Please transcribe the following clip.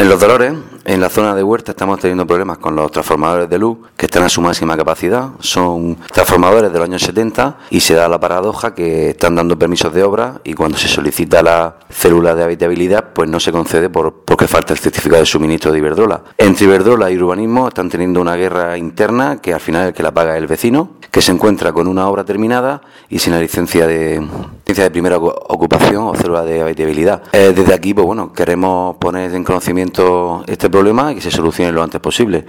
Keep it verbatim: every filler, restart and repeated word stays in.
En Los Dolores, en la zona de Huerta, estamos teniendo problemas con los transformadores de luz que están a su máxima capacidad. Son transformadores de los años setenta y se da la paradoja que están dando permisos de obra y cuando se solicita la célula de habitabilidad pues no se concede por, porque falta el certificado de suministro de Iberdrola. Entre Iberdrola y urbanismo están teniendo una guerra interna que al final el que la paga es el vecino, que se encuentra con una obra terminada y sin la licencia de, licencia de primera ocupación o célula de habitabilidad. Eh, desde aquí, pues bueno, queremos poner en conocimiento este problema y que se solucione lo antes posible.